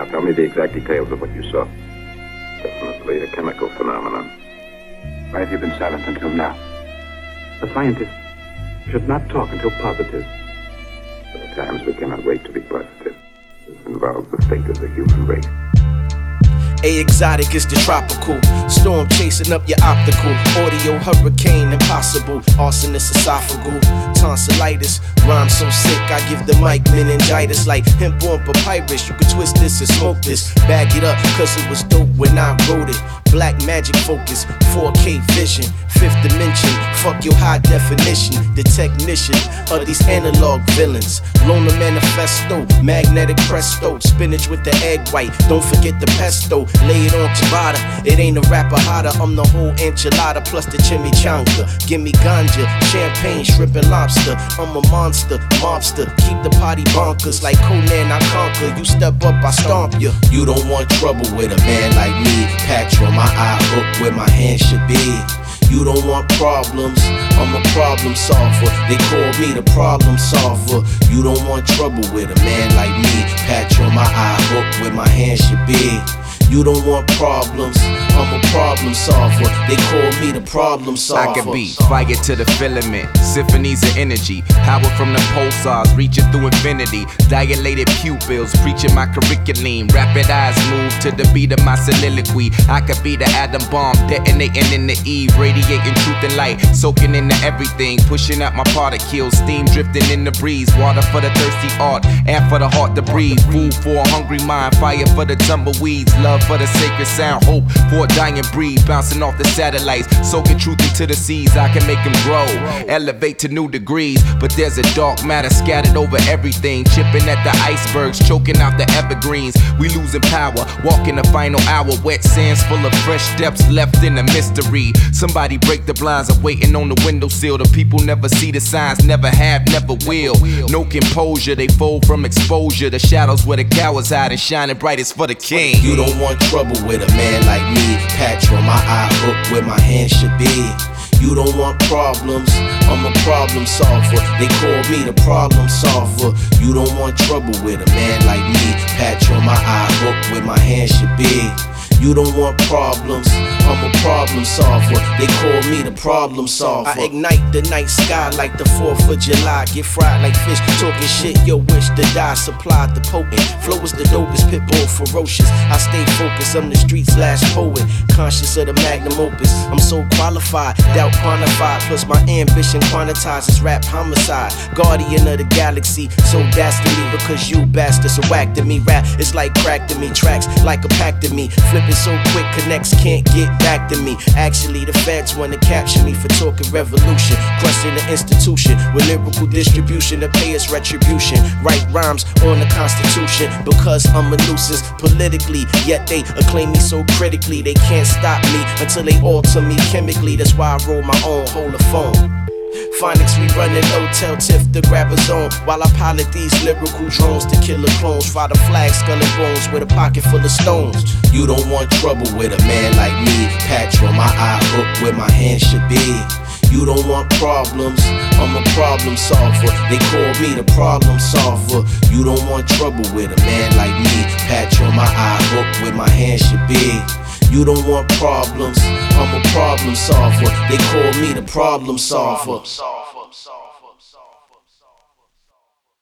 Now tell me the exact details of what you saw. Definitely a chemical phenomenon. Why have you been silent until now? A scientist should not talk until positive. But at times we cannot wait to be positive. This involves the fate of the human race. A exotic is the tropical storm chasing up your optical. Audio hurricane impossible. Arsonist esophageal. Tonsillitis. Rhyme so sick I give the mic meningitis. Like hemp-born papyrus. You can twist this and smoke this. Bag it up cause it was dope when I wrote it. Black magic focus. 4K vision. Fifth dimension. Fuck your high definition. The technician of these analog villains. Loner manifesto. Magnetic presto. Spinach with the egg white. Don't forget the pesto. Lay it on ciabatta. It ain't a rapper hotter. I'm the whole enchilada plus the chimichanga. Give me ganja, champagne, shrimp and lobster. I'm a monster, mobster. Keep the party bonkers like Conan I conquer. You step up, I stomp ya. You don't want trouble with a man like me. Patch on my eye hook where my hand should be. You don't want problems, I'm a problem solver. They call me the problem solver. You don't want trouble with a man like me. Patch on my eye hook where my hand should be. You don't want problems, I'm a problem solver. They call me the problem solver. I can be fire to the filament, symphonies of energy. Power from the pulsars, reaching through infinity. Dilated pupils, preaching my curriculum. Rapid eyes move to the beat of my soliloquy. I could be the atom bomb, detonating in the eve. Radiating truth and light, soaking into everything. Pushing out my particles, steam drifting in the breeze. Water for the thirsty art, air for the heart to breathe. Food for a hungry mind, fire for the tumbleweeds. Love for the sacred sound, hope for a dying breed. Bouncing off the satellites, soaking truth into the seas. I can make them grow, elevate to new degrees. But there's a dark matter scattered over everything. Chipping at the icebergs, choking out the evergreens. We losing power, walking the final hour. Wet sands full of fresh depths left in a mystery. Somebody break the blinds, I'm waiting on the windowsill. The people never see the signs, never have, never will. No composure, they fold from exposure. The shadows where the cowards hide and shining brightest for the king. You don't want trouble with a man like me. Patch on my eye hook where my hand should be. You don't want problems, I'm a problem solver. They call me the problem solver. You don't want trouble with a man like me. Patch on my eye hook where my hand should be. You don't want problems, I'm a problem solver. They call me the problem solver. I ignite the night sky like the 4th of July. Get fried like fish, talking shit, yo wish to die. Supplied the potent, flow is the dopest, pitbull ferocious. I stay focused, I'm the streets last poet. Conscious of the magnum opus, I'm so qualified, doubt quantified. Plus my ambition quantizes rap homicide. Guardian of the galaxy, so dastardly because you bastards are whack to me. Rap is like crack to me, tracks like a pack to me. Flipping so quick, connects can't get back to me. Actually, the feds wanna capture me for talking revolution, crushing the institution with lyrical distribution to pay us retribution. Write rhymes on the Constitution because I'm a nuisance politically, yet they acclaim me so critically. They can't stop me until they alter me chemically. That's why I roll my own holophone. Phonics we running low, tell Tiff to grab a zone while I pilot these lyrical drones to kill the clones. Fly the flag, skull and bones with a pocket full of stones. You don't want trouble with a man like me. Patch on my eye hook where my hand should be. You don't want problems, I'm a problem solver. They call me the problem solver. You don't want trouble with a man like me. Patch on my eye hook where my hand should be. You don't want problems, I'm a problem solver. They call me the problem solver.